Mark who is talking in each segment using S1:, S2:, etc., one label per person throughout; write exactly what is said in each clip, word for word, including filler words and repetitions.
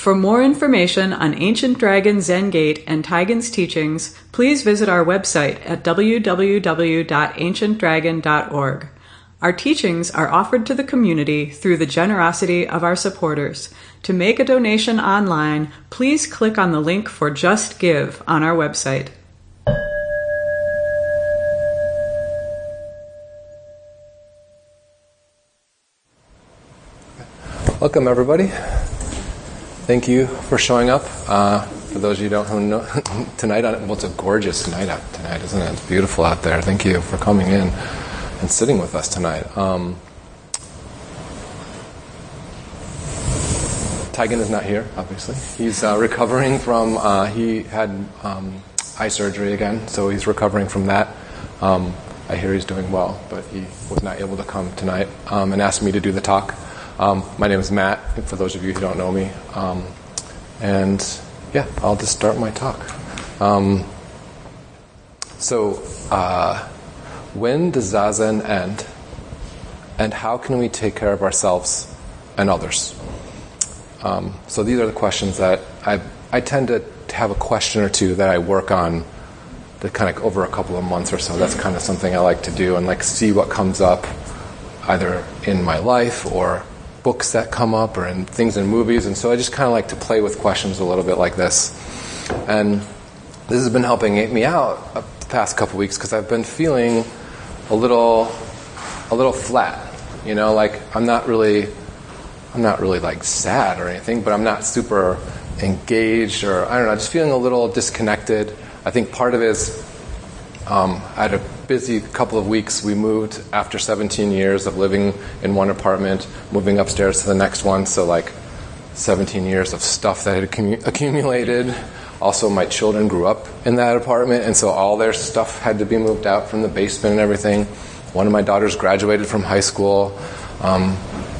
S1: For more information on Ancient Dragon Zen Gate and Taigen's teachings, please visit our website at w w w dot ancient dragon dot org. Our teachings are offered to the community through the generosity of our supporters. To make a donation online, please click on the link for Just Give on our website.
S2: Welcome, everybody. Thank you for showing up. Uh, for those of you who don't know, tonight, well, it's a gorgeous night out tonight, isn't it? It's beautiful out there. Thank you for coming in and sitting with us tonight. Um, Taigen is not here, obviously. He's uh, recovering from, uh, he had um, eye surgery again, so he's recovering from that. Um, I hear he's doing well, but he was not able to come tonight um, and asked me to do the talk. Um, my name is Matt, for those of you who don't know me. Um, and, yeah, I'll just start my talk. Um, so, uh, when does Zazen end? And how can we take care of ourselves and others? Um, so these are the questions that I, I tend to have a question or two that I work on that kind of over a couple of months or so. That's kind of something I like to do and like see what comes up either in my life or books that come up or in things in movies. And so I just kind of like to play with questions a little bit like this. And this has been helping me out the past couple weeks because I've been feeling a little a little flat. You know, like I'm not really I'm not really like sad or anything, but I'm not super engaged or I don't know, just feeling a little disconnected. I think part of it is um, I had a busy couple of weeks. We moved after seventeen years of living in one apartment, moving upstairs to the next one. So like seventeen years of stuff that had accumu- accumulated. Also, my children grew up in that apartment, and so all their stuff had to be moved out from the basement and everything. One of my daughters graduated from high school. Um,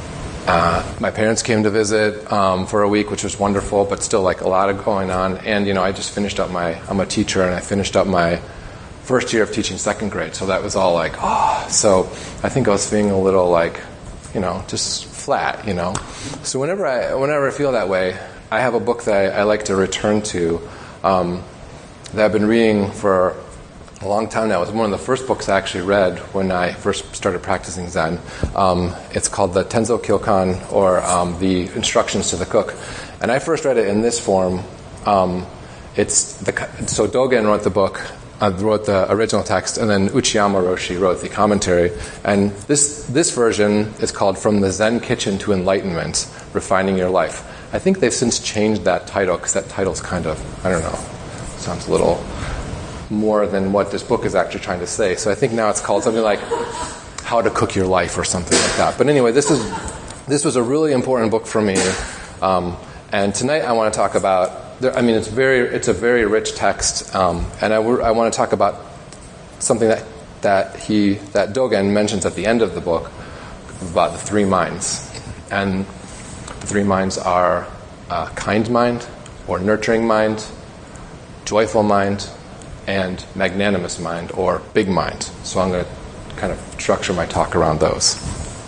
S2: uh, my parents came to visit um, for a week, which was wonderful, but still like a lot of going on. And, you know, I just finished up my, I'm a teacher, and I finished up my first year of teaching second grade, so that was all like, oh. So I think I was feeling a little like, you know, just flat, you know. So whenever I whenever I feel that way, I have a book that I, I like to return to um, that I've been reading for a long time now. It was one of the first books I actually read when I first started practicing Zen. Um, it's called the Tenzo Kyokan, or um, the Instructions to the Cook. And I first read it in this form. Um, it's the, so Dogen wrote the book. I wrote the original text, and then Uchiyama Roshi wrote the commentary. And this this version is called From the Zen Kitchen to Enlightenment, Refining Your Life. I think they've since changed that title, because that title's kind of, I don't know, sounds a little more than what this book is actually trying to say. So I think now it's called something like How to Cook Your Life or something like that. But anyway, this is this was a really important book for me. Um, and tonight I want to talk about I mean, it's very, it's a very rich text, um, and I, I want to talk about something that that he that Dogen mentions at the end of the book about the three minds, and the three minds are uh, kind mind, or nurturing mind, joyful mind, and magnanimous mind, or big mind. So I'm going to kind of structure my talk around those.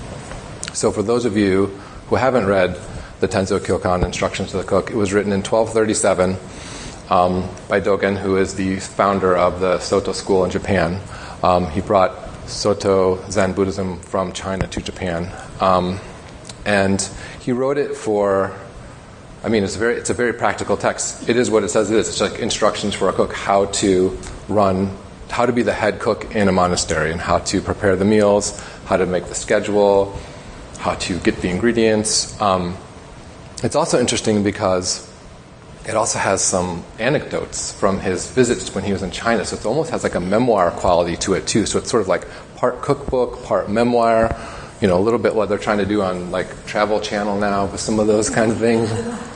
S2: So for those of you who haven't read the Tenzo Kyokan, Instructions to the Cook, it was written in twelve thirty-seven um, by Dogen, who is the founder of the Soto school in Japan. Um, he brought Soto Zen Buddhism from China to Japan. Um, and he wrote it for, I mean, it's a, very, it's a very practical text. It is what it says it is. It's like instructions for a cook, how to run, how to be the head cook in a monastery, and how to prepare the meals, how to make the schedule, how to get the ingredients. Um, It's also interesting because it also has some anecdotes from his visits when he was in China. So it almost has like a memoir quality to it too. So it's sort of like part cookbook, part memoir, you know, a little bit what they're trying to do on like Travel Channel now with some of those kind of things.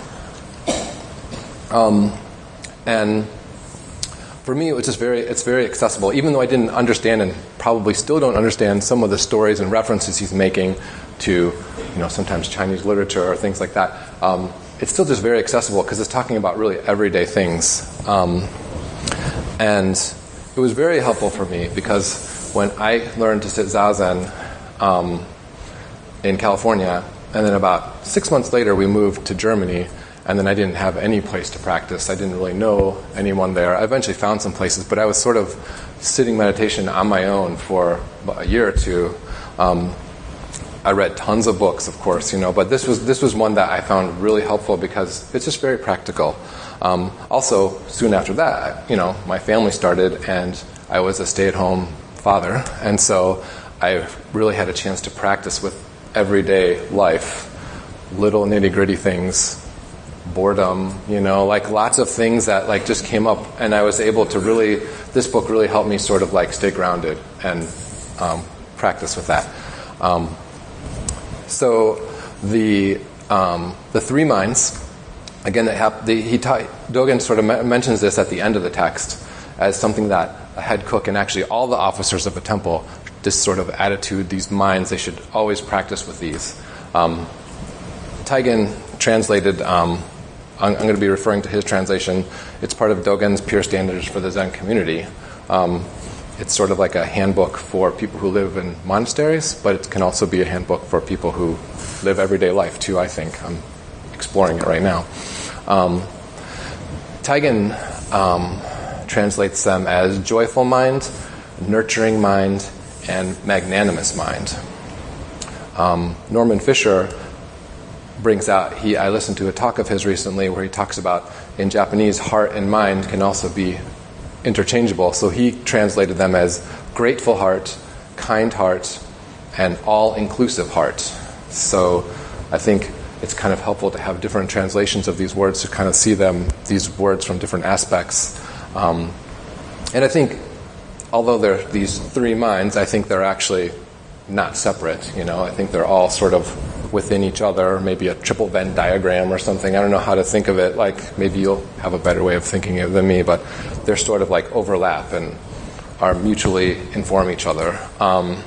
S2: Um, and for me, it was just very, it's very accessible, even though I didn't understand and probably still don't understand some of the stories and references he's making to, you know, sometimes Chinese literature or things like that. Um, it's still just very accessible because it's talking about really everyday things. Um, and it was very helpful for me because when I learned to sit Zazen um, in California, and then about six months later we moved to Germany, And then I didn't have any place to practice. I didn't really know anyone there. I eventually found some places, but I was sort of sitting meditation on my own for a year or two. Um, I read tons of books, of course, you know, but this was this was one that I found really helpful because it's just very practical. Um, also, soon after that, you know, my family started, and I was a stay-at-home father, and so I really had a chance to practice with everyday life, little nitty-gritty things, boredom, you know, like lots of things that like just came up, and I was able to really, this book really helped me sort of like stay grounded and um, practice with that. Um, so the um, the three minds, again, that hap- the, he ta- Dogen sort of me- mentions this at the end of the text as something that a head cook and actually all the officers of a temple, this sort of attitude, these minds, they should always practice with these. Um, Taigen translated, um, I'm, I'm going to be referring to his translation. It's part of Dogen's Pure Standards for the Zen Community. Um, it's sort of like a handbook for people who live in monasteries, but it can also be a handbook for people who live everyday life too, I think. I'm exploring it right now. Um, Taigen um, translates them as joyful mind, nurturing mind, and magnanimous mind. Um, Norman Fisher brings out, he I listened to a talk of his recently where he talks about in Japanese, heart and mind can also be interchangeable. So he translated them as grateful heart, kind heart, and all-inclusive heart. So I think it's kind of helpful to have different translations of these words to kind of see them, these words from different aspects. Um, and I think, although they're these three minds, I think they're actually not separate. You know, I think they're all sort of within each other, maybe a triple Venn diagram or something. I don't know how to think of it. Like, maybe you'll have a better way of thinking of it than me, but they're sort of like overlap and are mutually inform each other. Um,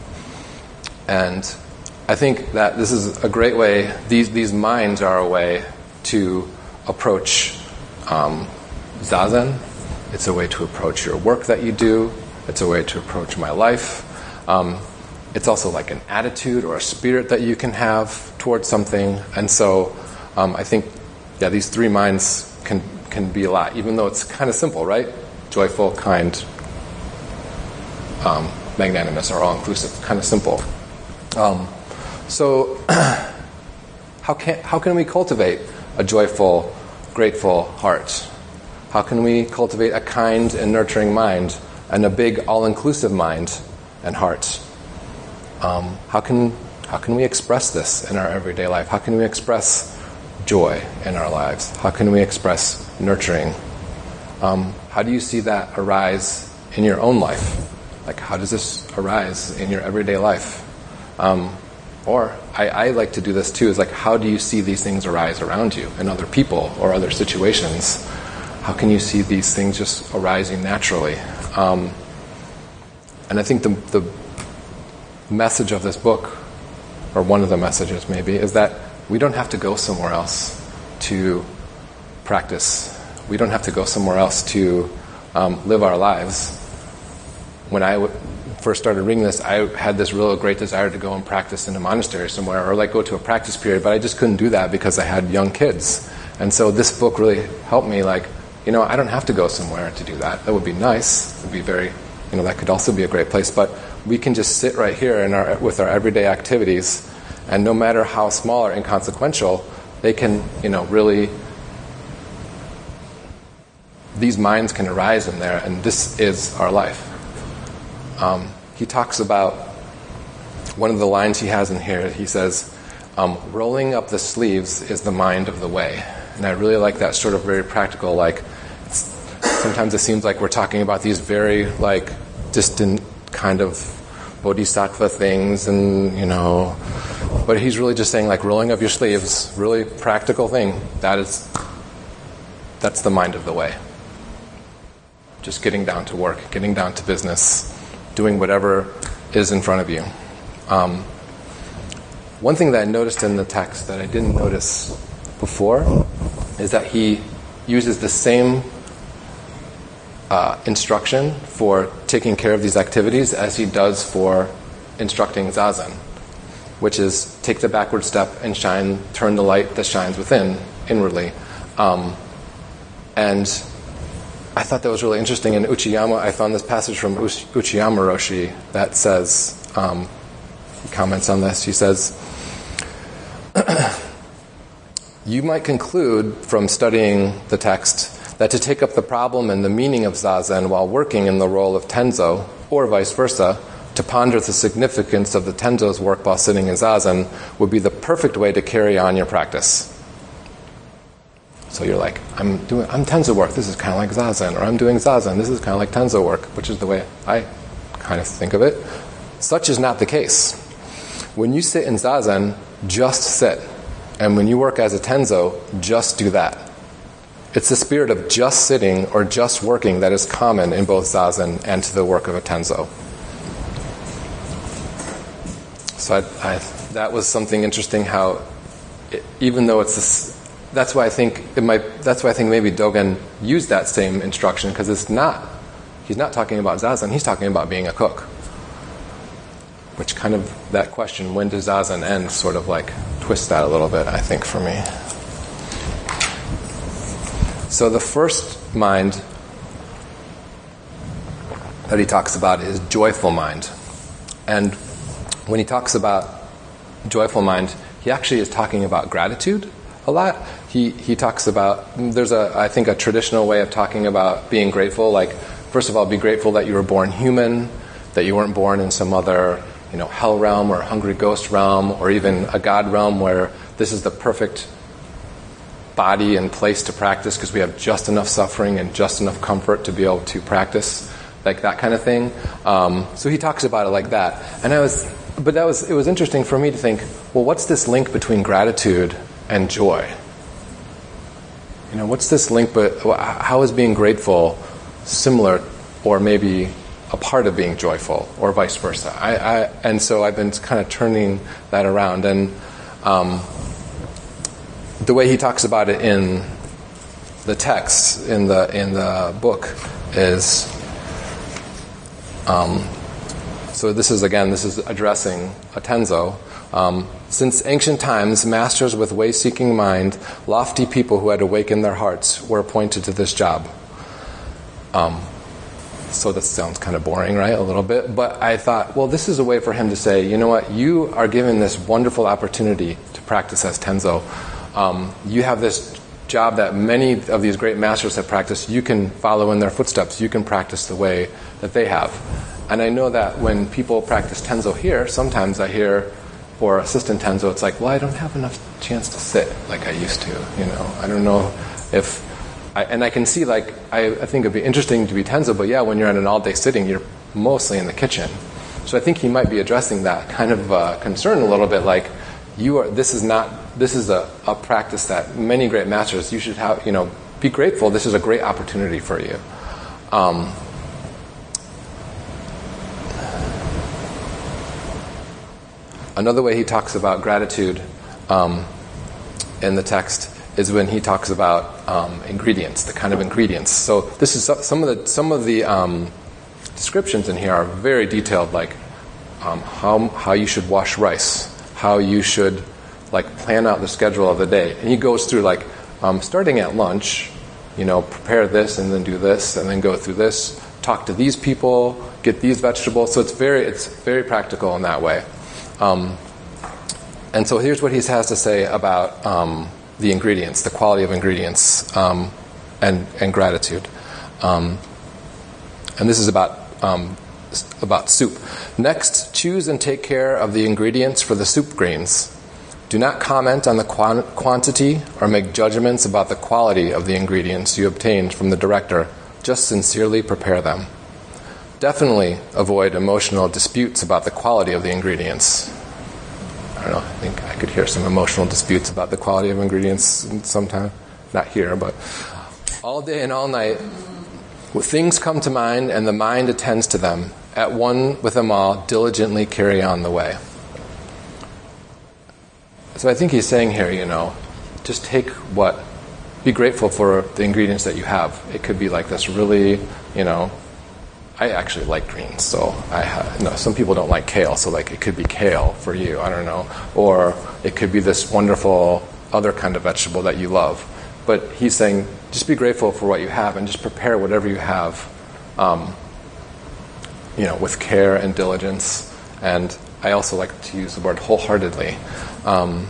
S2: and I think that this is a great way, these these minds are a way to approach um, Zazen. It's a way to approach your work that you do. It's a way to approach my life. Um, it's also like an attitude or a spirit that you can have towards something. And so um, I think, yeah, these three minds can, can be a lot, even though it's kind of simple, right? Joyful, kind, um, magnanimous, or all-inclusive. Kind of simple. Um, So, how can how can we cultivate a joyful, grateful heart? How can we cultivate a kind and nurturing mind and a big, all-inclusive mind and heart? Um, how can how can we express this in our everyday life? How can we express joy in our lives? How can we express nurturing? Um, how do you see that arise in your own life? Like, how does this arise in your everyday life? Um, Or, I, I like to do this too, is like, how do you see these things arise around you in other people or other situations? How can you see these things just arising naturally? Um, and I think the, the message of this book, or one of the messages maybe, is that we don't have to go somewhere else to practice. We don't have to go somewhere else to um, live our lives. When I w- first started reading this, I had this real great desire to go and practice in a monastery somewhere, or like go to a practice period, but I just couldn't do that because I had young kids. And so this book really helped me, like, you know, I don't have to go somewhere to do that. That would be nice. It would be very, you know, that could also be a great place, but we can just sit right here in our, with our everyday activities, and no matter how small or inconsequential, they can, you know, really, these minds can arise in there, and this is our life. Um, he talks about, one of the lines he has in here, he says, um, rolling up the sleeves is the mind of the way. And I really like that sort of very practical, like, sometimes it seems like we're talking about these very, like, distant kind of bodhisattva things, and, you know, but he's really just saying, like, rolling up your sleeves, really practical thing. That is, that's the mind of the way. Just getting down to work, getting down to business, doing whatever is in front of you. Um, one thing that I noticed in the text that I didn't notice before is that he uses the same uh, instruction for taking care of these activities as he does for instructing Zazen, which is take the backward step and shine, turn the light that shines within inwardly. Um, and I thought that was really interesting. In Uchiyama, I found this passage from Uch- Uchiyama Roshi that says, um, he comments on this, he says, you might conclude from studying the text that to take up the problem and the meaning of Zazen while working in the role of Tenzo, or vice versa, to ponder the significance of the Tenzo's work while sitting in Zazen would be the perfect way to carry on your practice. So you're like, I'm doing, I'm Tenzo work, this is kind of like Zazen, or I'm doing Zazen, this is kind of like Tenzo work, which is the way I kind of think of it. Such is not the case. When you sit in Zazen, just sit. And when you work as a Tenzo, just do that. It's the spirit of just sitting or just working that is common in both Zazen and to the work of a Tenzo. So I, I, that was something interesting. How, it, even though it's this, that's why I think it might. That's why I think maybe Dogen used that same instruction, because it's not. He's not talking about Zazen. He's talking about being a cook. Which kind of that question, when does Zazen end, sort of like twists that a little bit, I think, for me. So the first mind that he talks about is joyful mind. And when he talks about joyful mind, he actually is talking about gratitude a lot. He he talks about, there's a, I think, a traditional way of talking about being grateful. Like, first of all, be grateful that you were born human, that you weren't born in some other, you know, hell realm or hungry ghost realm or even a god realm where this is the perfect body and place to practice because we have just enough suffering and just enough comfort to be able to practice, like that kind of thing. Um, so he talks about it like that. And I was, but that was, it was interesting for me to think, well, what's this link between gratitude and joy? You know, what's this link, but how is being grateful similar or maybe a part of being joyful or vice versa? I, I and so I've been kind of turning that around. And um, the way he talks about it in the text in the in the book is, um, so this is again this is addressing a Tenzo. Um, Since ancient times, masters with way-seeking mind, lofty people who had awakened their hearts, were appointed to this job. Um, so that sounds kind of boring, right? A little bit. But I thought, well, this is a way for him to say, you know what? You are given this wonderful opportunity to practice as Tenzo. Um, you have this job that many of these great masters have practiced. You can follow in their footsteps. You can practice the way that they have. And I know that when people practice Tenzo here, sometimes I hear, or assistant Tenzo, it's like, well, I don't have enough chance to sit like I used to, you know. I don't know if, I, and I can see, like, I, I think it'd be interesting to be Tenzo, but yeah, when you're at an all-day sitting, you're mostly in the kitchen. So I think he might be addressing that kind of uh, concern a little bit, like, you are, this is not, this is a, a practice that many great masters, you should have, you know, be grateful, this is a great opportunity for you. Um, Another way he talks about gratitude um, in the text is when he talks about um, ingredients, the kind of ingredients. So this is some of the some of the um, descriptions in here are very detailed, like um, how how you should wash rice, how you should like plan out the schedule of the day, and he goes through like um, starting at lunch, you know, prepare this and then do this and then go through this, talk to these people, get these vegetables. So it's very it's very practical in that way. Um, and so here's what he has to say about um, the ingredients, the quality of ingredients, um, and, and gratitude. Um, and this is about um, about soup. Next, choose and take care of the ingredients for the soup greens. Do not comment on the quant- quantity or make judgments about the quality of the ingredients you obtained from the director. Just sincerely prepare them. Definitely avoid emotional disputes about the quality of the ingredients. I don't know, I think I could hear some emotional disputes about the quality of ingredients sometime. Not here, but all day and all night, things come to mind and the mind attends to them. At one with them all, diligently carry on the way. So I think he's saying here, you know, just take what, be grateful for the ingredients that you have. It could be like this really, you know, I actually like greens, so I have, you know, some people don't like kale, so like it could be kale for you, I don't know. Or it could be this wonderful other kind of vegetable that you love. But he's saying, just be grateful for what you have and just prepare whatever you have, um, you know, with care and diligence. And I also like to use the word wholeheartedly. Um,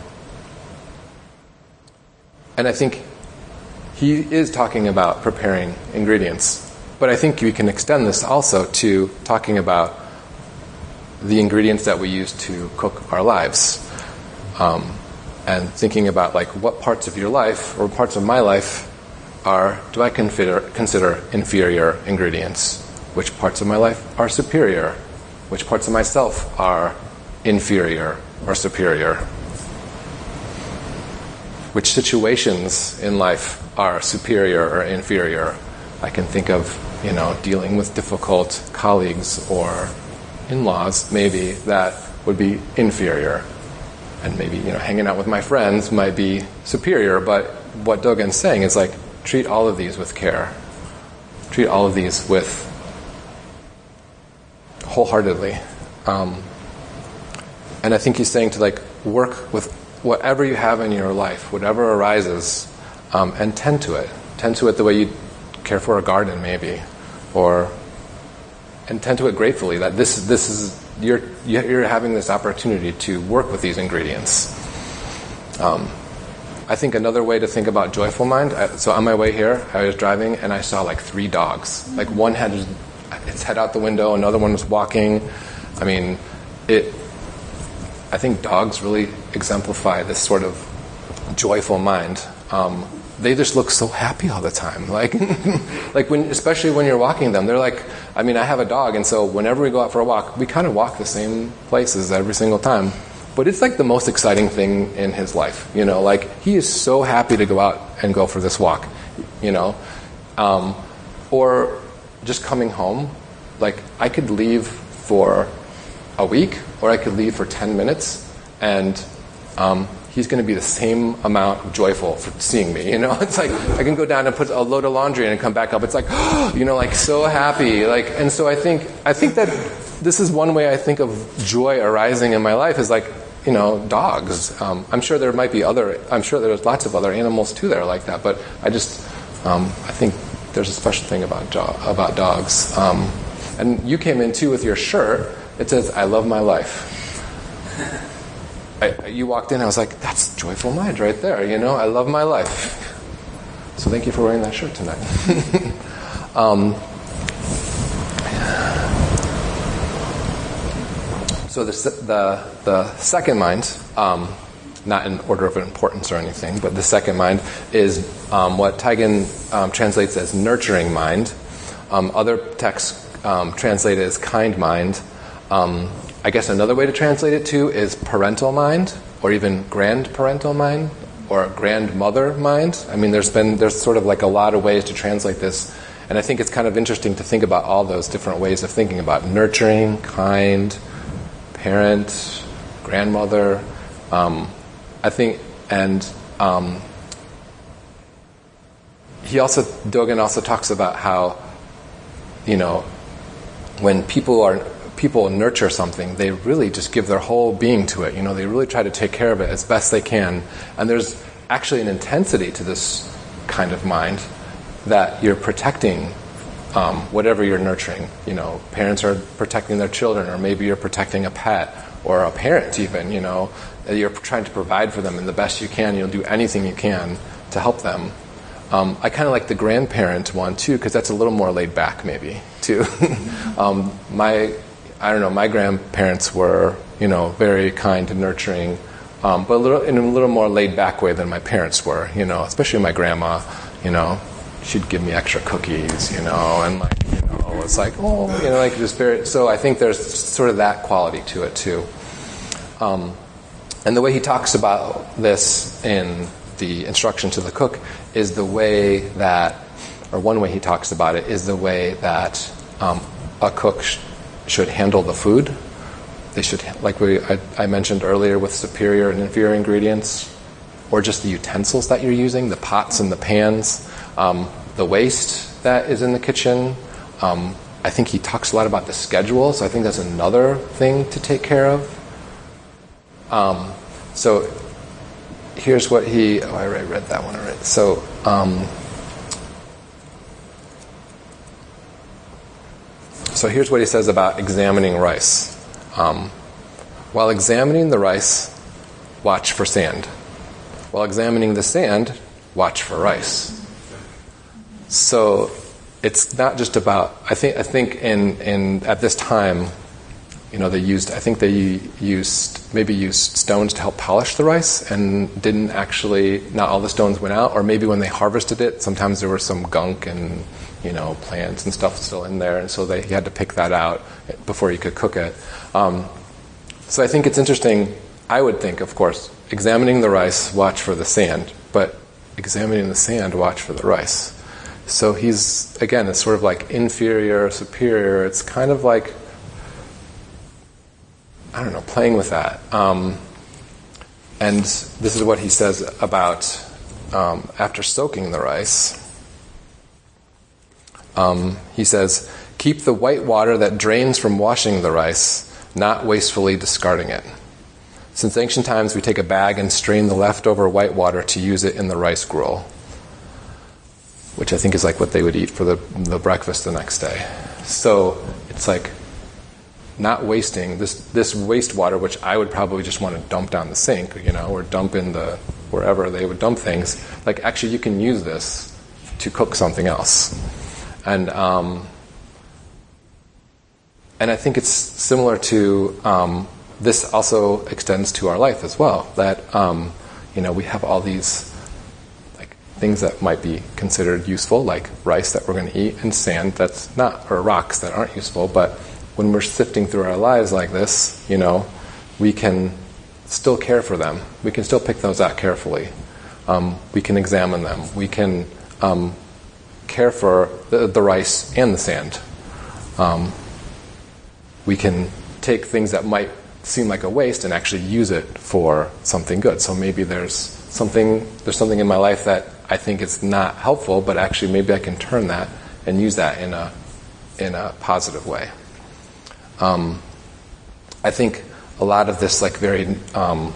S2: and I think he is talking about preparing ingredients. But I think we can extend this also to talking about the ingredients that we use to cook our lives. Um, and thinking about, like, what parts of your life or parts of my life are, do I consider, consider inferior ingredients? Which parts of my life are superior? Which parts of myself are inferior or superior? Which situations in life are superior or inferior? I can think of, you know, dealing with difficult colleagues or in-laws, maybe, that would be inferior. And maybe, you know, hanging out with my friends might be superior, but what Dogen's saying is, like, treat all of these with care. Treat all of these with wholeheartedly. Um, and I think he's saying to, like, work with whatever you have in your life, whatever arises, um, and tend to it. Tend to it the way you care for a garden, maybe, or and tend to it gratefully. That this this is you're you're having this opportunity to work with these ingredients. Um, I think another way to think about joyful mind. I, so on my way here, I was driving and I saw like three dogs. Like one had its head out the window, another one was walking. I mean, it. I think dogs really exemplify this sort of joyful mind. Um, they just look so happy all the time. Like, like when, especially when you're walking them, they're like, I mean, I have a dog, and so whenever we go out for a walk, we kind of walk the same places every single time. But it's like the most exciting thing in his life, you know, like he is so happy to go out and go for this walk, you know. Um, or just coming home, like I could leave for a week or I could leave for ten minutes and um, he's going to be the same amount joyful for seeing me, you know. It's like I can go down and put a load of laundry in and come back up. It's like, you know, like so happy. Like, and so I think I think that this is one way I think of joy arising in my life is like, you know, dogs. Um, I'm sure there might be other. I'm sure there's lots of other animals too that are like that. But I just um, I think there's a special thing about jo- about dogs. Um, and you came in too with your shirt. It says, "I love my life." I, you walked in, I was like, that's joyful mind right there, you know, I love my life. So thank you for wearing that shirt tonight. um, so the, the, the second mind, um, not in order of importance or anything, but the second mind is um, what Taigen um, translates as nurturing mind. Um, other texts um, translate it as kind mind. Um, I guess another way to translate it too is parental mind, or even grandparental mind, or grandmother mind. I mean, there's been there's sort of like a lot of ways to translate this, and I think it's kind of interesting to think about all those different ways of thinking about nurturing, kind, parent, grandmother. Um, I think, and um, he also Dogen also talks about how, you know, when people are people nurture something, they really just give their whole being to it. You know, they really try to take care of it as best they can. And there's actually an intensity to this kind of mind that you're protecting um, whatever you're nurturing. You know, parents are protecting their children, or maybe you're protecting a pet, or a parent even, you know. You're trying to provide for them in the best you can. You'll do anything you can to help them. Um, I kind of like the grandparent one, too, because that's a little more laid back, maybe, too. um, my... I don't know, my grandparents were, you know, very kind and nurturing, um, but a little, in a little more laid-back way than my parents were, you know, especially my grandma, you know, she'd give me extra cookies, you know, and like, you know, it's like, oh, you know, like just very, so I think there's sort of that quality to it too. Um, and the way he talks about this in the instruction to the cook is the way that, or one way he talks about it is the way that um, a cook sh- should handle the food. They should, like we I, I mentioned earlier with superior and inferior ingredients, or just the utensils that you're using, the pots and the pans, um, the waste that is in the kitchen. Um, I think he talks a lot about the schedule, so I think that's another thing to take care of. Um, so here's what he, oh, I read that one already. So, um, so here's what he says about examining rice. Um, while examining the rice, watch for sand. While examining the sand, watch for rice. So it's not just about, I think, I think in, in, at this time, you know, they used, I think they used, maybe used stones to help polish the rice and didn't actually, not all the stones went out, or maybe when they harvested it, sometimes there was some gunk and, you know, plants and stuff still in there, and so they he had to pick that out before he could cook it. Um, so I think it's interesting, I would think, of course, examining the rice, watch for the sand, but examining the sand, watch for the rice. So he's, again, it's sort of like inferior, superior, it's kind of like, I don't know, playing with that. Um, and this is what he says about um, after soaking the rice. Um, he says, keep the white water that drains from washing the rice, not wastefully discarding it. Since ancient times, we take a bag and strain the leftover white water to use it in the rice gruel, which I think is like what they would eat for the, the breakfast the next day. So it's like, not wasting this this wastewater, which I would probably just want to dump down the sink, you know, or dump in the wherever they would dump things. Like, actually, you can use this to cook something else, and um, and I think it's similar to um, this. Also extends to our life as well. That um, you know, we have all these like things that might be considered useful, like rice that we're going to eat, and sand that's not, or rocks that aren't useful, but when we're sifting through our lives like this, you know, we can still care for them. We can still pick those out carefully. Um, we can examine them. We can um, care for the, the rice and the sand. Um, we can take things that might seem like a waste and actually use it for something good. So maybe there's something there's something in my life that I think is not helpful, but actually maybe I can turn that and use that in a in a positive way. Um, I think a lot of this, like very, um,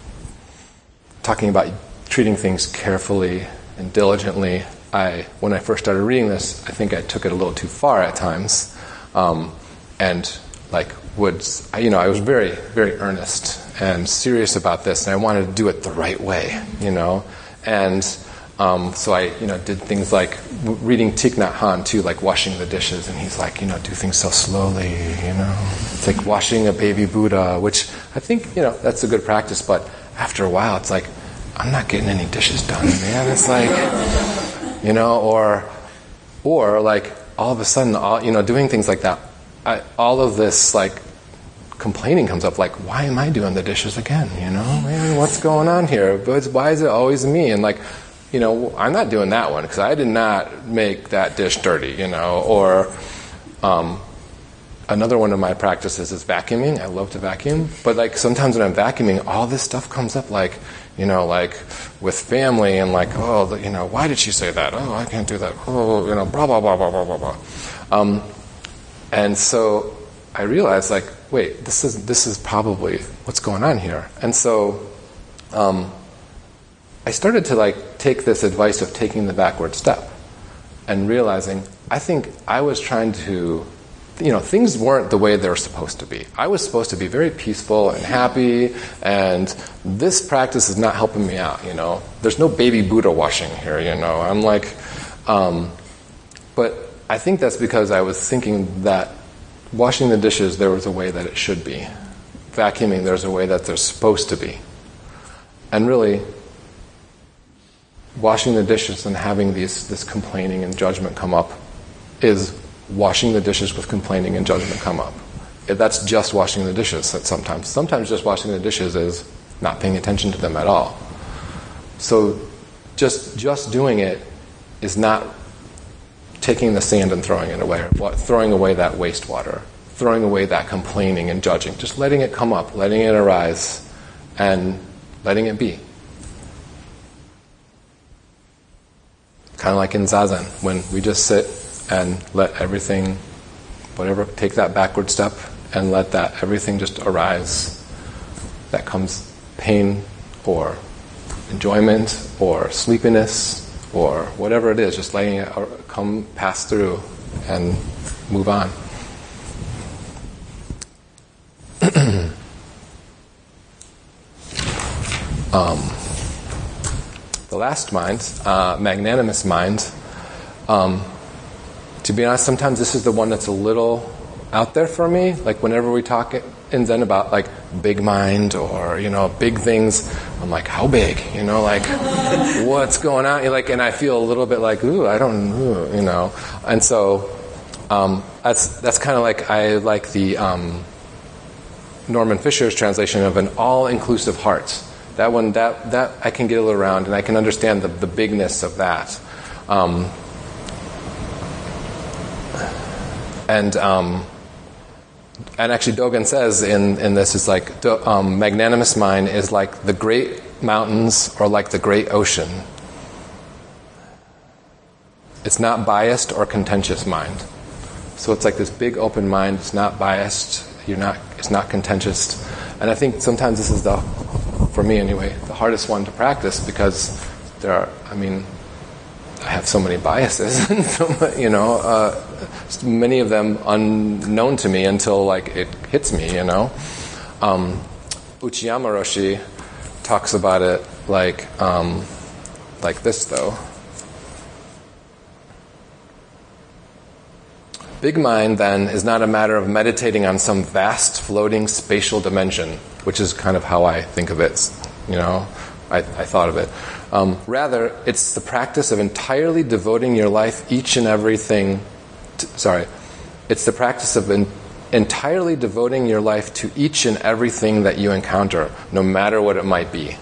S2: talking about treating things carefully and diligently, I, when I first started reading this, I think I took it a little too far at times, um, and like would, you know, I was very, very earnest and serious about this, and I wanted to do it the right way, you know, and Um, so I, you know, did things like w- reading Thich Nhat Hanh too, like washing the dishes, and he's like, you know, do things so slowly, you know. It's like washing a baby Buddha, which I think, you know, that's a good practice, but after a while it's like, I'm not getting any dishes done, man. It's like, you know, or, or like all of a sudden, all, you know, doing things like that, I, all of this like complaining comes up, like, why am I doing the dishes again, you know? Man, what's going on here? But why is it always me? And like, you know, I'm not doing that one because I did not make that dish dirty, you know. Or um, another one of my practices is vacuuming. I love to vacuum. But like sometimes when I'm vacuuming, all this stuff comes up, like, you know, like with family and like, oh, you know, why did she say that? Oh, I can't do that. Oh, you know, blah, blah, blah, blah, blah, blah, blah. Um, and so I realized, like, wait, this is this is probably what's going on here. And so um, I started to like take this advice of taking the backward step and realizing I think I was trying to, you know, things weren't the way they were supposed to be. I was supposed to be very peaceful and happy, and this practice is not helping me out, you know. There's no baby Buddha washing here, you know. I'm like, um, but I think that's because I was thinking that washing the dishes, there was a way that it should be. Vacuuming, there's a way that they're supposed to be. And really, washing the dishes and having these, this complaining and judgment come up is washing the dishes with complaining and judgment come up. That's just washing the dishes sometimes. Sometimes just washing the dishes is not paying attention to them at all. So just just doing it is not taking the sand and throwing it away, or throwing away that wastewater, throwing away that complaining and judging. Just letting it come up, letting it arise, and letting it be. Kind of like in Zazen, when we just sit and let everything, whatever, take that backward step and let that everything just arise. That comes pain or enjoyment or sleepiness or whatever it is, just letting it come pass through and move on. um, the last mind, uh, magnanimous mind, um, to be honest, sometimes this is the one that's a little out there for me. Like whenever we talk in Zen about like big mind or, you know, big things, I'm like, how big? You know, like what's going on? Like, and I feel a little bit like, ooh, I don't know, you know. And so um, that's that's kind of like, I like the um, Norman Fisher's translation of an all-inclusive heart. That one, that that I can get a little around, and I can understand the, the bigness of that. Um, and um, and actually, Dogen says in, in this, it's like um, magnanimous mind is like the great mountains or like the great ocean. It's not biased or contentious mind. So it's like this big open mind. It's not biased. You're not. It's not contentious. And I think sometimes this is the, for me anyway, the hardest one to practice because there are. I mean, I have so many biases, and so much, you know, uh, many of them unknown to me until like it hits me. You know, um, Uchiyama Roshi talks about it like um, like this though. Big mind, then, is not a matter of meditating on some vast, floating, spatial dimension, which is kind of how I think of it, you know, I, I thought of it. Um, rather, it's the practice of entirely devoting your life, each and everything, to, sorry, it's the practice of in, entirely devoting your life to each and everything that you encounter, no matter what it might be.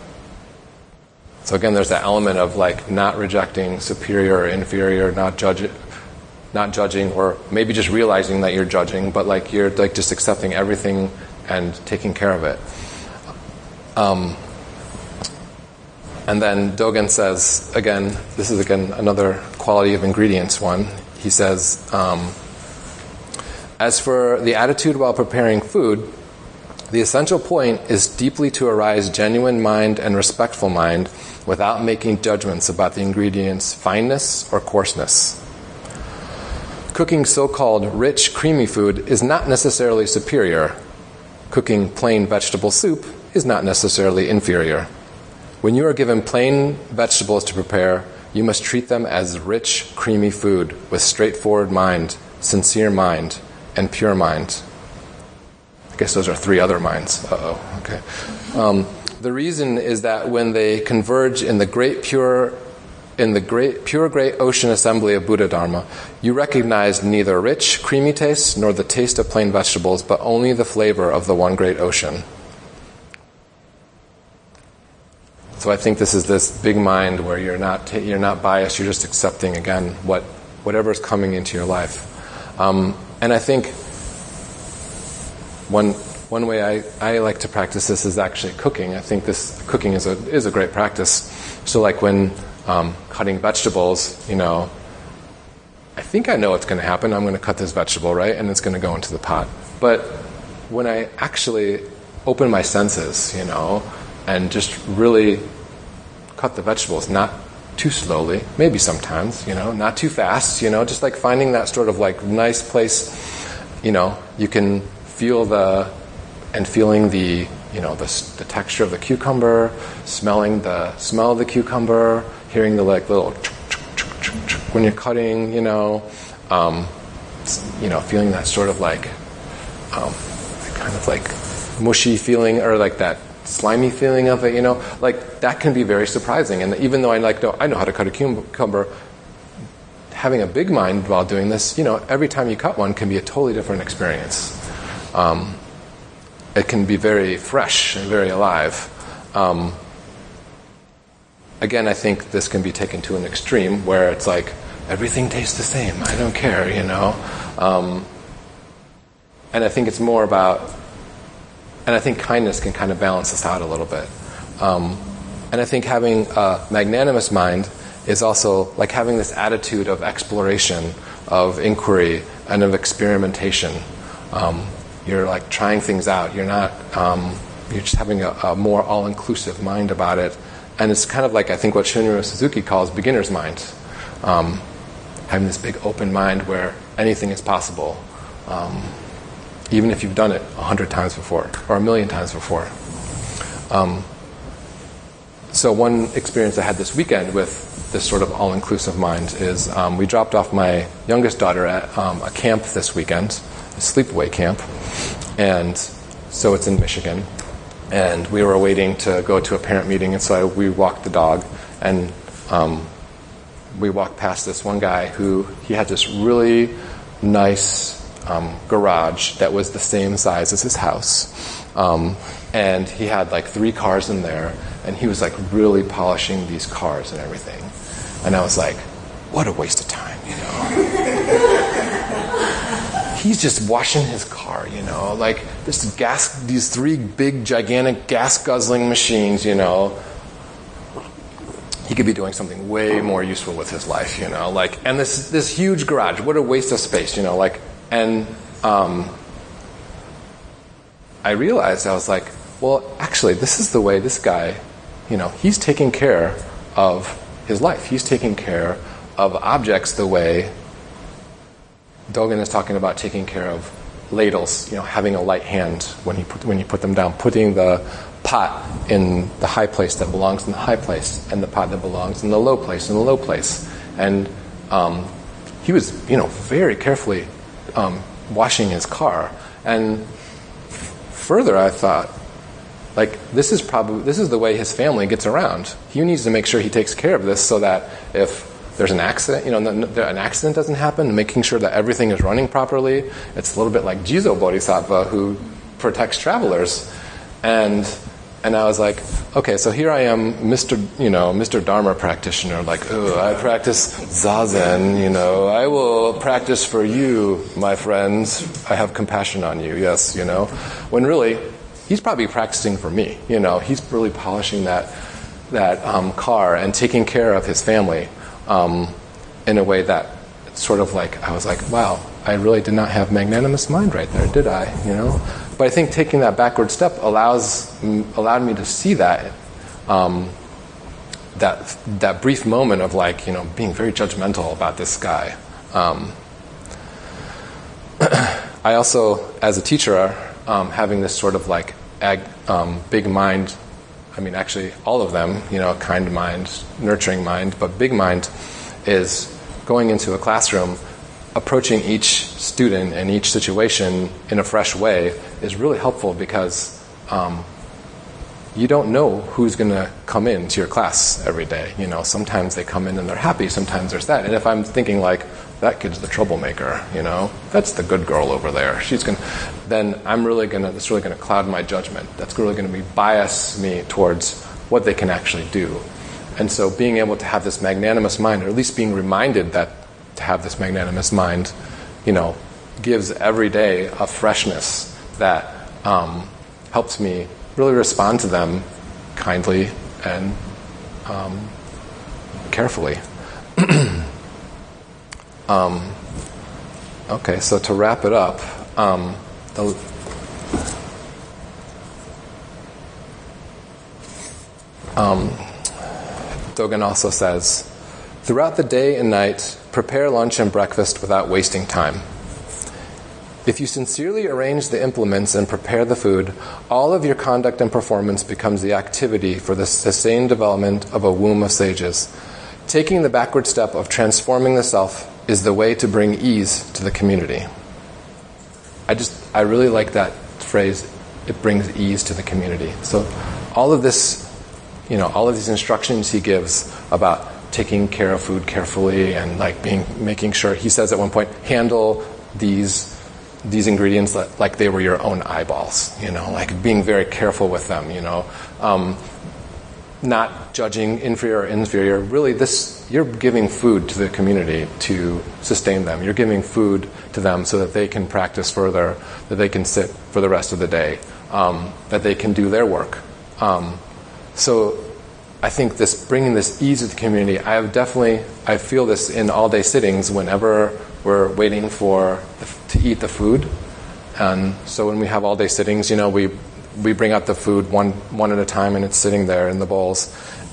S2: So again, there's that element of like not rejecting superior or inferior, not judge it, not judging, or maybe just realizing that you're judging, but like you're like just accepting everything and taking care of it. Um, and then Dogen says, again, this is again another quality of ingredients one. He says, um, as for the attitude while preparing food, the essential point is deeply to arise genuine mind and respectful mind without making judgments about the ingredients' fineness or coarseness. Cooking so-called rich, creamy food is not necessarily superior. Cooking plain vegetable soup is not necessarily inferior. When you are given plain vegetables to prepare, you must treat them as rich, creamy food with straightforward mind, sincere mind, and pure mind. I guess those are three other minds. Uh-oh, okay. Um, the reason is that when they converge in the great pure In the great, pure great ocean assembly of Buddha Dharma, you recognize neither rich, creamy taste nor the taste of plain vegetables, but only the flavor of the one great ocean. So I think this is this big mind where you're not ta- you're not biased. You're just accepting again what whatever's coming into your life. Um, and I think one one way I, I like to practice this is actually cooking. I think this cooking is a is a great practice. So like when Um, cutting vegetables, you know, I think I know what's going to happen. I'm going to cut this vegetable, right? And it's going to go into the pot. But when I actually open my senses, you know, and just really cut the vegetables, not too slowly, maybe sometimes, you know, not too fast, you know, just like finding that sort of like nice place, you know, you can feel the, and feeling the, you know, the, the texture of the cucumber, smelling the smell of the cucumber, hearing the like little when you're cutting, you know, um, you know, feeling that sort of like, um, kind of like mushy feeling or like that slimy feeling of it, you know, like that can be very surprising. And even though I like know I know how to cut a cucumber, having a big mind while doing this, you know, every time you cut one can be a totally different experience. Um, it can be very fresh and very alive. Um, Again, I think this can be taken to an extreme where it's like, everything tastes the same, I don't care, you know. Um, and I think it's more about, and I think kindness can kind of balance this out a little bit. Um, and I think having a magnanimous mind is also like having this attitude of exploration, of inquiry, and of experimentation. Um, you're like trying things out. You're not, um, you're just having a, a more all-inclusive mind about it. and it's kind of like, I think, what Shunryu Suzuki calls beginner's mind. Um, having this big open mind where anything is possible, um, even if you've done it a hundred times before or a million times before. Um, so one experience I had this weekend with this sort of all-inclusive mind is um, we dropped off my youngest daughter at um, a camp this weekend, a sleepaway camp, and so it's in Michigan. And we were waiting to go to a parent meeting, and so I, we walked the dog, and um, we walked past this one guy who, he had this really nice um, garage that was the same size as his house. Um, and he had like three cars in there, and he was like really polishing these cars and everything. And I was like, what a waste of time, you know? He's just washing his car, you know, like this gas, these three big, gigantic gas-guzzling machines, you know. He could be doing something way more useful with his life, you know, like, and this this huge garage, what a waste of space, you know, like, and um, I realized, I was like, well, actually, this is the way this guy, you know, he's taking care of his life. He's taking care of objects the way Dogen is talking about taking care of ladles, you know, having a light hand when he put, when you put them down, putting the pot in the high place that belongs in the high place, and the pot that belongs in the low place in the low place. And um, he was, you know, very carefully um, washing his car. And further, I thought, like, this is probably this is the way his family gets around. He needs to make sure he takes care of this so that if there's an accident, you know, an accident doesn't happen, making sure that everything is running properly. It's a little bit like Jizo Bodhisattva, who protects travelers. And and I was like, okay, so here I am, Mister you know, Mister Dharma practitioner, like, oh, I practice Zazen, you know, I will practice for you, my friends. I have compassion on you, yes, you know. When really, he's probably practicing for me, you know. He's really polishing that that um, car and taking care of his family. Um, in a way that sort of like, I was like, wow, I really did not have magnanimous mind right there, did I? You know, but I think taking that backward step allows allowed me to see that um, that that brief moment of like, you know, being very judgmental about this guy. Um, I also, as a teacher, um, having this sort of like ag, um, big mind. I mean, actually, all of them, you know, kind mind, nurturing mind, but big mind is going into a classroom, approaching each student and each situation in a fresh way is really helpful because um, you don't know who's going to come into your class every day. You know, sometimes they come in and they're happy, sometimes they're sad. And if I'm thinking like, that kid's the troublemaker, you know, that's the good girl over there, she's going to, then I'm really going to, it's really going to cloud my judgment. That's really going to be bias me towards what they can actually do. And so being able to have this magnanimous mind, or at least being reminded that to have this magnanimous mind, you know, gives every day a freshness that um, helps me really respond to them kindly and um, carefully. Um, okay, so to wrap it up, um, the, um, Dogen also says, throughout the day and night, prepare lunch and breakfast without wasting time. If you sincerely arrange the implements and prepare the food, all of your conduct and performance becomes the activity for the sustained development of a womb of sages. Taking the backward step of transforming the self is the way to bring ease to the community. I just, I really like that phrase, it brings ease to the community. So all of this, you know, all of these instructions he gives about taking care of food carefully and like being, making sure, he says at one point, handle these these ingredients like, like they were your own eyeballs, you know, like being very careful with them, you know. Um, not judging inferior or inferior. Really, this you're giving food to the community to sustain them. You're giving food to them so that they can practice further, that they can sit for the rest of the day, um, that they can do their work. Um, so I think this bringing this ease to the community, I have definitely, I feel this in all-day sittings whenever we're waiting for the, to eat the food. And so when we have all-day sittings, you know, we we bring out the food one one at a time, and it's sitting there in the bowls.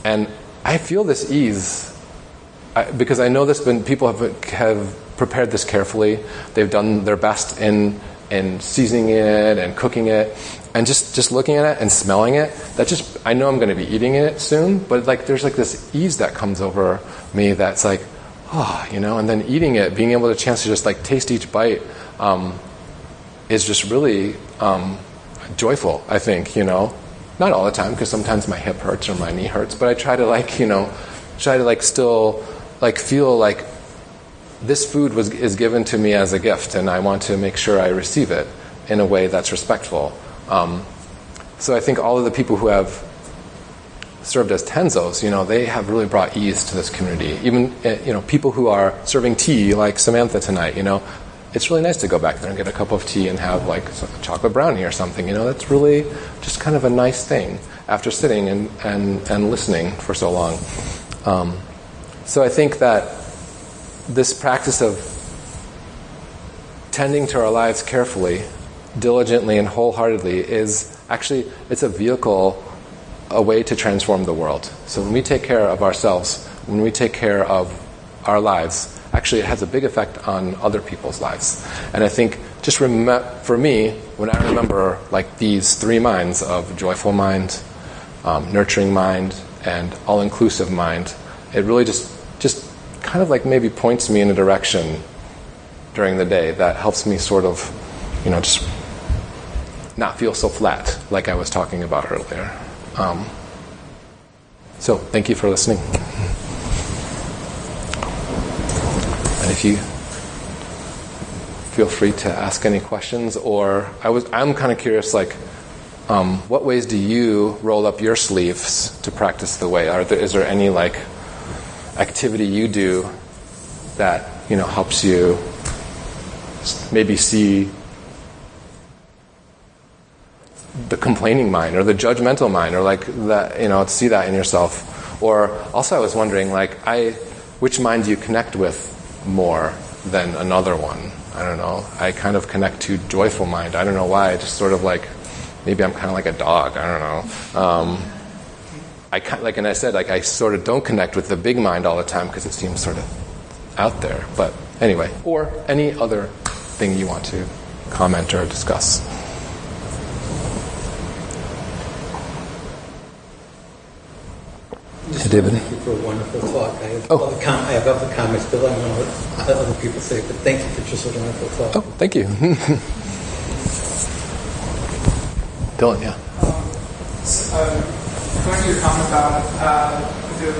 S2: and I feel this ease I, because I know this. Been people have have prepared this carefully. They've done their best in in seasoning it and cooking it, and just, just looking at it and smelling it. That just I know I'm going to be eating it soon, but like there's like this ease that comes over me that's like, oh, you know. And then eating it, being able to chance to just like taste each bite, um, is just really um, joyful. I think, you know. Not all the time, because sometimes my hip hurts or my knee hurts, but I try to like, you know, try to like still like feel like this food was is given to me as a gift, and I want to make sure I receive it in a way that's respectful. Um, so I think all of the people who have served as tenzos, you know, they have really brought ease to this community. Even, you know, people who are serving tea, like Samantha tonight, you know, it's really nice to go back there and get a cup of tea and have like a chocolate brownie or something. You know, that's really just kind of a nice thing after sitting and, and, and listening for so long. Um, so I think that this practice of tending to our lives carefully, diligently, and wholeheartedly is actually, it's a vehicle, a way to transform the world. So when we take care of ourselves, when we take care of our lives, actually it has a big effect on other people's lives. And I think just rem- for me, when I remember like these three minds of joyful mind, um, nurturing mind, and all-inclusive mind, it really just just kind of like maybe points me in a direction during the day that helps me sort of, you know, just not feel so flat like I was talking about earlier. Um, so thank you for listening. And if you feel free to ask any questions, or I was, I'm kind of curious, like, um, what ways do you roll up your sleeves to practice the way? Are there, is there any like activity you do that, you know, helps you maybe see the complaining mind or the judgmental mind, or like that, you know, see that in yourself? Or also, I was wondering, like, I, which mind do you connect with more than another one? I don't know. I kind of connect to joyful mind. I don't know why. I just sort of like, maybe I'm kind of like a dog. I don't know. Um, I like, and I said, like, I sort of don't connect with the big mind all the time because it seems sort of out there. But anyway, or any other thing you want to comment or discuss.
S3: Just
S2: hey, David.
S3: Thank you for a wonderful talk. I have,
S2: oh.
S3: other, com- I have other comments, but I don't know what other people say, but thank you for just a wonderful talk.
S2: Oh, thank you. Dylan, yeah.
S4: Um, so, uh, going to your comment about uh, the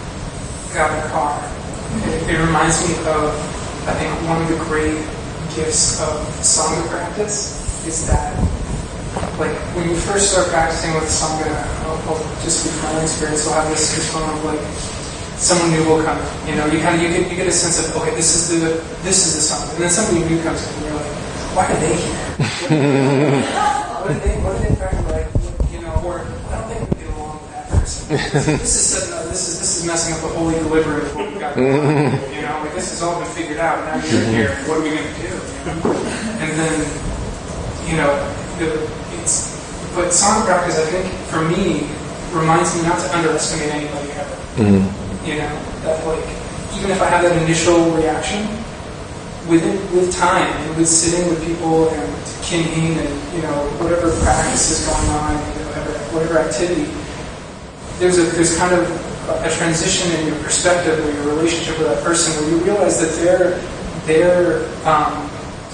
S4: guy in the car, it, it reminds me of, I think, one of the great gifts of Sangha practice is that, like, when you first start practicing with Sangha, I'll, I'll just from my own experience, I'll have this, this feeling of, like, someone new will come in. You know, you kind of, you get, you get a sense of, okay, this is the, this is the Sangha. And then somebody new comes in, and you're like, why are they here? What did they, what did they practice, like, you know, or, I don't think we get along with that person. This, this is setting up, this is, this is messing up the holy delivery of what we've got going on. You know, like, this has all been figured out, now you're here, what are we going to do? You know? And then, you know, the, it's, but Sangha practice, I think, for me, reminds me not to underestimate anybody ever. Mm-hmm. You know, that, like, even if I have that initial reaction, with it, with time, and with sitting with people and kinhing and, you know, whatever practice is going on, you know, whatever, whatever activity, there's a there's kind of a transition in your perspective or your relationship with that person where you realize that they're they're um,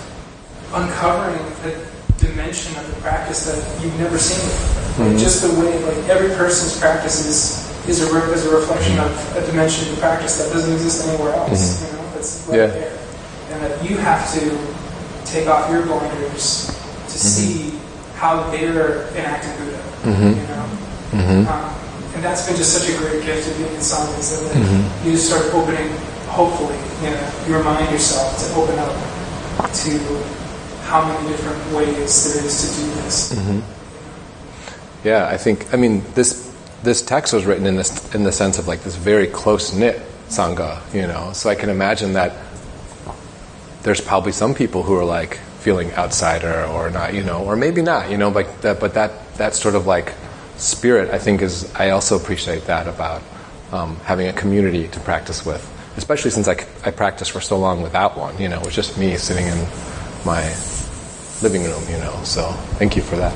S4: uncovering a dimension of the practice that you've never seen before. Mm-hmm. Like just the way, like, every person's practice is is a, re- is a reflection of a dimension of the practice that doesn't exist anywhere else. Mm-hmm. You know, that's right yeah. there, and that you have to take off your blinders to mm-hmm. see how they're enacting Buddha. Mm-hmm. You know, mm-hmm. um, and that's been just such a great gift of being in Sangha, is that mm-hmm. you just start opening. Hopefully, you know, you remind yourself to open up to how many different ways there is to do this.
S2: Mm-hmm. Yeah, I think. I mean, this this text was written in this in the sense of like this very close knit Sangha. You know, so I can imagine that. There's probably some people who are like feeling outsider or not, you know, or maybe not, you know, like that, but that, that sort of like spirit, I think, is, I also appreciate that about um, having a community to practice with, especially since I, I practiced for so long without one. You know, it was just me sitting in my living room, you know, so thank you for that.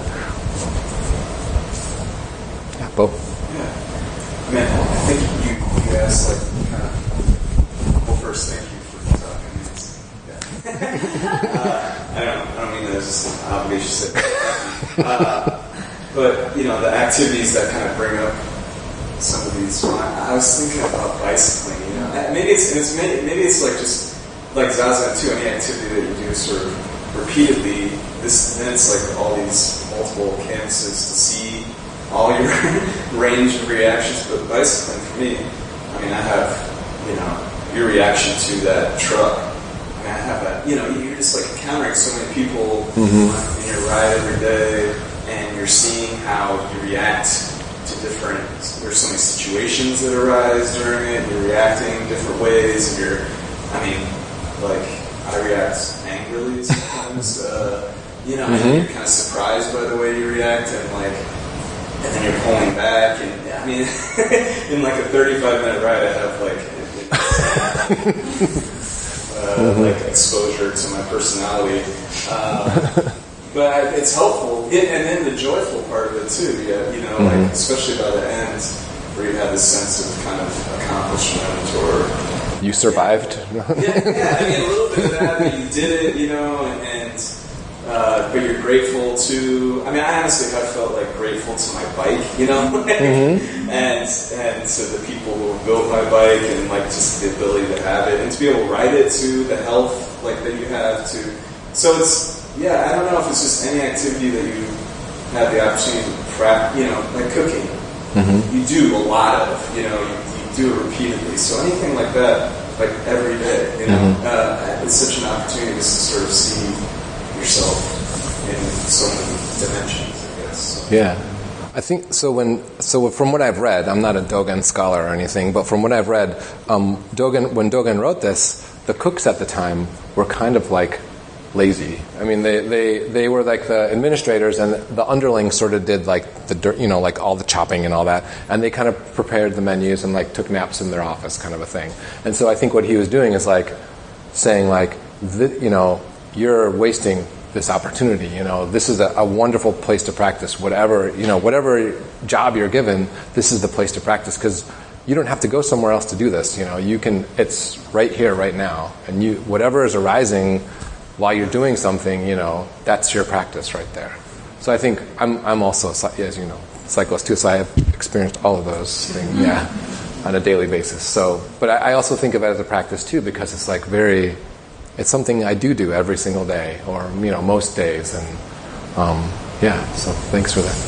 S2: Yeah, Bo?
S5: Yeah. I mean, I think you, you asked, like, kind of, well, first, thank you for talking. Yeah. uh, I don't I don't mean that as just an obligation to say uh, but, you know, the activities that kind of bring up some of these, well, I, I was thinking about bicycling, you know. Maybe it's, it's maybe, maybe it's like just, like Zazen too, any activity that you do sort of repeatedly, this then it's like all these multiple canvases to see all your range of reactions. But bicycling, for me, I mean, I have, you know, your reaction to that truck. I mean, I have that, you know, you're just like encountering so many people mm-hmm. in your ride every day, and you're seeing how you react to different, there's so many situations that arise during it, you're reacting different ways, and you're, I mean, like, I react angrily sometimes, uh, you know, mm-hmm. and you're kind of surprised by the way you react, and like, and then you're pulling back, and I mean, in like a thirty-five minute ride, I have like, uh, mm-hmm. like exposure to my personality, uh, but I, it's helpful, it, and then the joyful part of it too, yeah, you know, mm-hmm. like, especially by the end, where you have this sense of kind of accomplishment, or
S2: you survived.
S5: yeah, yeah, I mean, a little bit of that, but you did it, you know, and, uh, but you're grateful to, I mean, I honestly have felt like grateful to my bike, you know, mm-hmm. and, and to the people who built my bike, and like just the ability to have it, and to be able to ride it to the health, like, that you have to, so it's, yeah, I don't know if it's just any activity that you have the opportunity to practice, you know, like cooking, mm-hmm. you do a lot of, you know, you, do it repeatedly. So anything like that, like every day, you know, mm-hmm. uh, it's such an opportunity to sort of see yourself in so many dimensions, I guess. So.
S2: Yeah. I think, so when, so from what I've read, I'm not a Dogen scholar or anything, but from what I've read, um, Dogen, when Dogen wrote this, the cooks at the time were kind of like lazy. I mean, they, they, they were like the administrators, and the underlings sort of did like the dirt, you know, like all the chopping and all that, and they kind of prepared the menus and like took naps in their office, kind of a thing. And so I think what he was doing is like saying like, th- you know, you're wasting this opportunity. You know, this is a, a wonderful place to practice. Whatever, you know, whatever job you're given, this is the place to practice, because you don't have to go somewhere else to do this. You know, you can. It's right here, right now, and you whatever is arising while you're doing something, you know, that's your practice right there. So I think I'm I'm also, as you know, cyclist too, so I have experienced all of those things, yeah, on a daily basis. So, but I, I also think of it as a practice too, because it's like very, it's something I do do every single day, or, you know, most days, and um, yeah, so thanks for that.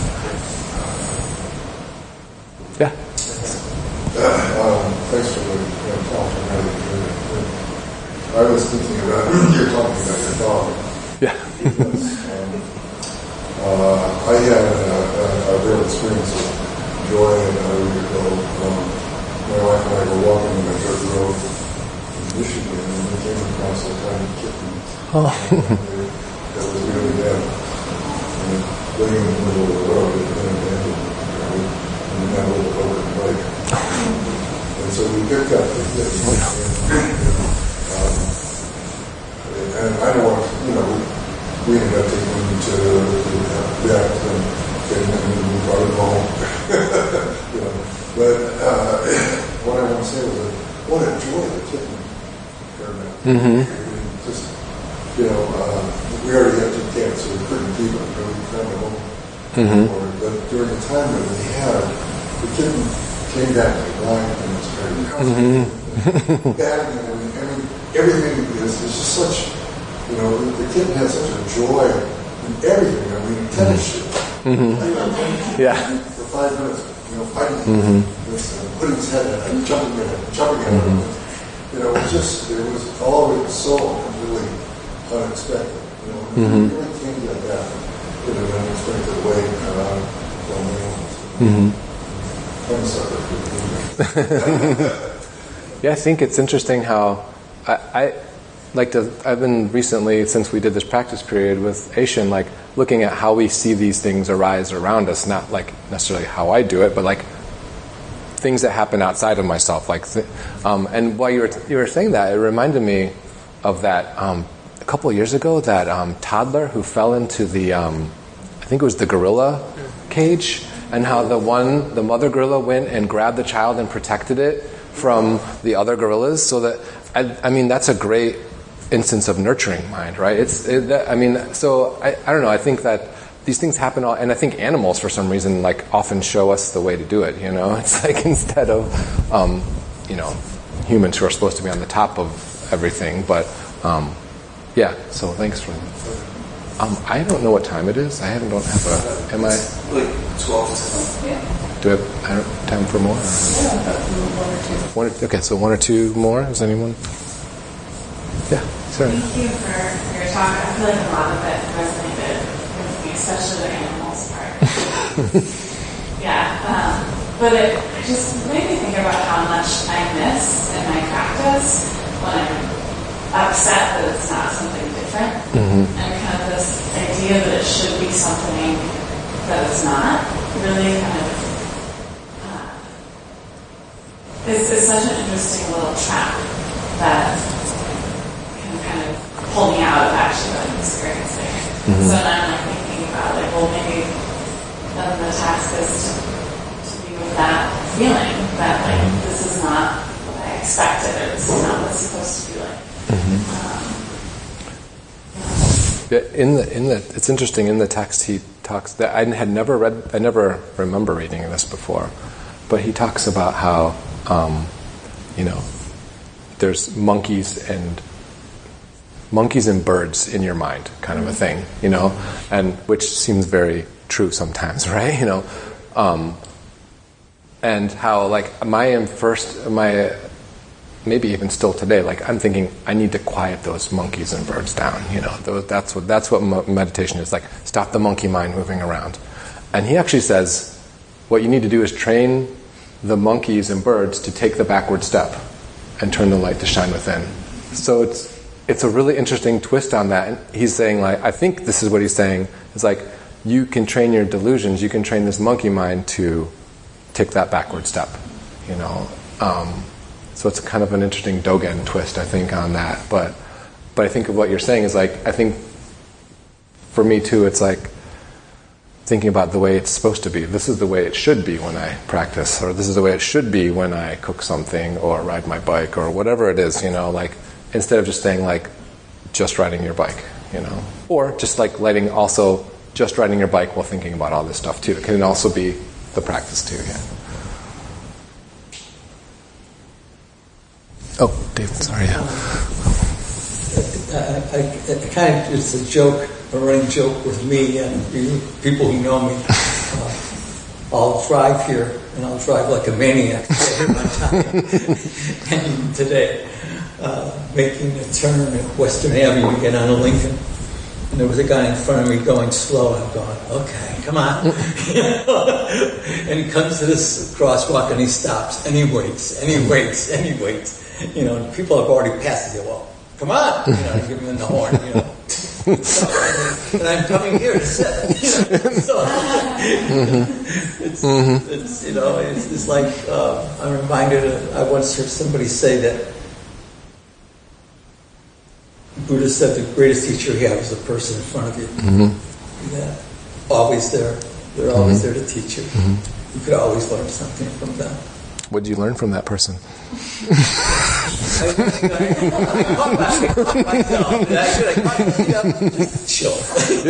S2: Yeah?
S6: Uh, um, thanks for the you know, talk. I was thinking about, you're talking about your dog.
S2: Yeah.
S6: Because, um, uh, I had a, a, a real experience of joy a week ago. Um, my wife and I were walking on a dirt road in Michigan, and we came across a tiny kitten. Oh. That was really dead. And living in the middle of the road, it had been abandoned, in the middle of the broken bike. And so we picked up the kitten. And, and, Um, and I don't want to, you know, we ended up taking him to the vet and getting him to move out of home. You know, but uh, what I want to say was that what a joy the kitten turned out. Mm-hmm. Just, you know, uh, we already had two cats, so we couldn't keep them, so we found a home mm-hmm. for it. But during the time that we had, the kitten came back to life and was very comfortable. Mm-hmm. That, you know, I mean, everything is, is just such, you know, the kid has such a joy in everything. I mean, tennis shoes. Mm-hmm.
S2: Yeah.
S6: For five minutes, you know, fighting mm-hmm. this, uh, putting his head in and jumping in it, jumping in mm-hmm. it. You know, it was just, it was always so completely unexpected. You know, mm-hmm. it really came like that in an unexpected way uh, from me. Mm-hmm. I'm a sucker for
S2: Yeah, I think it's interesting how I, I like to, I've been recently, since we did this practice period with Aishin, like looking at how we see these things arise around us, not like necessarily how I do it, but like things that happen outside of myself. Like, th- um, and while you were you were saying that, it reminded me of that um, a couple of years ago, that um, toddler who fell into the, um, I think it was the gorilla cage, and how the one, the mother gorilla went and grabbed the child and protected it from the other gorillas. So that, I, I mean, that's a great instance of nurturing mind, right? It's, it, that, I mean, so I, I don't know. I think that these things happen, all, and I think animals, for some reason, like often show us the way to do it. You know, it's like instead of, um, you know, humans who are supposed to be on the top of everything, but um, yeah. So thanks for. Um, I don't know what time it is. I haven't don't have a. Am I?
S5: Like twelve to
S2: yeah. Do I have I don't, time for more?
S7: Yeah, one or two.
S2: One or, okay, so one or two more. Is anyone? Yeah, sorry.
S8: Thank you for your talk. I feel like a lot of it resonated with me, especially the animals part. yeah, um, but it just made me think about how much I miss in my practice when I'm upset that it's not something different, mm-hmm. and kind of this idea that it should be something that it's not really kind of uh, is, is such an interesting little trap that kind of pull me out of actually what I'm experiencing. Mm-hmm. So then I'm like thinking about like, well, maybe then the task is to, to be with that feeling that like mm-hmm. this is not what I expected, or this is not what it's supposed to be like. Mm-hmm. Um,
S2: yeah. yeah, in the in the it's interesting in the text he talks that I had never read I never remember reading this before, but he talks about how um, you know there's monkeys and monkeys and birds in your mind, kind of a thing, you know, and which seems very true sometimes, right? You know, um, and how like my first, my maybe even still today, like I'm thinking I need to quiet those monkeys and birds down. You know, those, that's what that's what meditation is like. Stop the monkey mind moving around, and he actually says what you need to do is train the monkeys and birds to take the backward step and turn the light to shine within. So it's. It's a really interesting twist on that. And he's saying, like, I think this is what he's saying. It's like, you can train your delusions, you can train this monkey mind to take that backward step, you know. Um, so it's kind of an interesting Dogen twist, I think, on that. But, but I think of what you're saying is like, I think for me too, it's like thinking about the way it's supposed to be. This is the way it should be when I practice, or this is the way it should be when I cook something or ride my bike or whatever it is, you know, like, instead of just saying like, just riding your bike, you know, or just like letting also just riding your bike while thinking about all this stuff too. It can also be the practice too. Yeah. Oh, David, sorry. Yeah.
S3: I, I, I kind of it's a joke, a running joke with me and people who know me. Uh, I'll drive here and I'll drive like a maniac every time. And today. Uh, making a turn at Western Avenue to get on a Lincoln, and there was a guy in front of me going slow. I'm going, okay, come on. And he comes to this crosswalk and he stops and he waits and he waits and he waits. You know, and people have already passed. They go, well, come on, you know, give him the horn. You know, so, and I'm coming here to sit. You know, so mm-hmm. it's, mm-hmm. it's you know it's, it's like uh, I'm reminded. Of, I once heard somebody say that. Buddha said the greatest teacher you have is the person in front of you. Mm-hmm. Yeah. Always there. They're always mm-hmm. there to teach you. Mm-hmm. You could always learn something from them.
S2: What did you learn from that person?
S3: I caught myself. Just chill.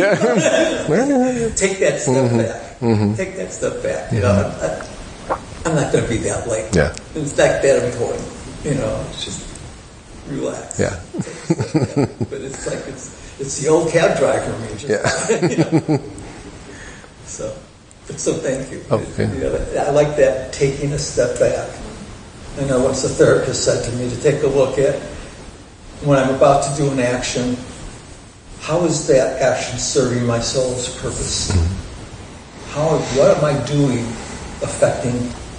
S3: Take that step mm-hmm. back. Mm-hmm. Take that step back. You know, I, I'm not going to be that late.
S2: Yeah.
S3: It's not that important. You know, it's just relax.
S2: Yeah.
S3: But it's like it's it's the old cab driver me. Just,
S2: yeah.
S3: You know. So, but so thank you.
S2: Oh, yeah.
S3: You know, I like that taking a step back. I know once a therapist said to me to take a look at when I'm about to do an action, how is that action serving my soul's purpose? Mm-hmm. How what am I doing affecting,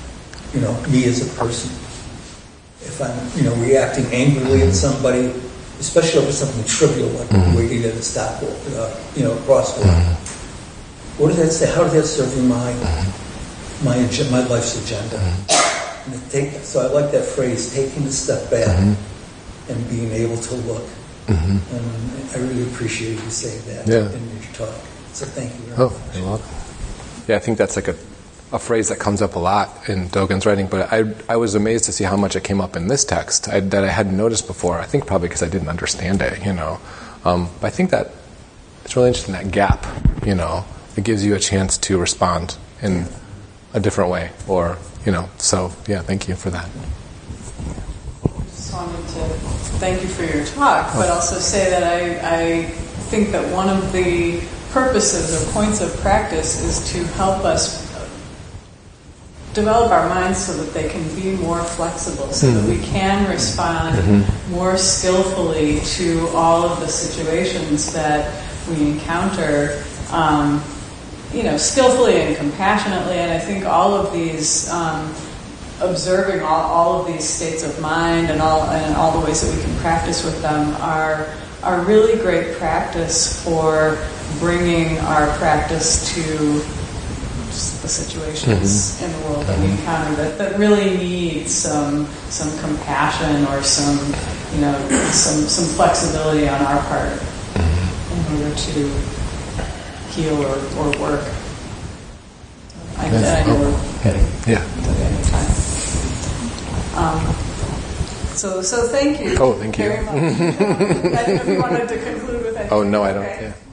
S3: you know, me as a person? If I'm, you know, reacting angrily at somebody, especially over something trivial like mm-hmm. waiting at a stop, uh, you know, crosswalk. Mm-hmm. What does that say? How does that serve in my mm-hmm. my my life's agenda? Mm-hmm. And take, so I like that phrase, taking a step back mm-hmm. and being able to look. Mm-hmm. And I really appreciate you saying that
S2: yeah.
S3: in your talk. So thank you very
S2: oh,
S3: much.
S2: You're welcome. Yeah, I think that's like a, a phrase that comes up a lot in Dogen's writing, but I I was amazed to see how much it came up in this text I, that I hadn't noticed before. I think probably because I didn't understand it, you know. Um, but I think that it's really interesting, that gap, you know. It gives you a chance to respond in a different way, or, you know. So, yeah, thank you for that.
S1: I just wanted to thank you for your talk, but also say that I, I think that one of the purposes or points of practice is to help us develop our minds so that they can be more flexible, so mm-hmm. that we can respond mm-hmm. more skillfully to all of the situations that we encounter, um, you know, skillfully and compassionately. And I think all of these, um, observing all, all of these states of mind and all and all the ways that we can practice with them are are really great practice for bringing our practice to just the situations mm-hmm. in the world that we encounter that, that really need some some compassion or some, you know, some some flexibility on our part mm-hmm. in order to heal or, or work. I, I know we're getting
S2: yeah.
S1: to the end of time. Um, so so thank you.
S2: Oh, thank you.
S1: Very much. I don't know if you wanted to conclude with anything.
S2: Oh no, I don't.
S1: Okay.
S2: Yeah.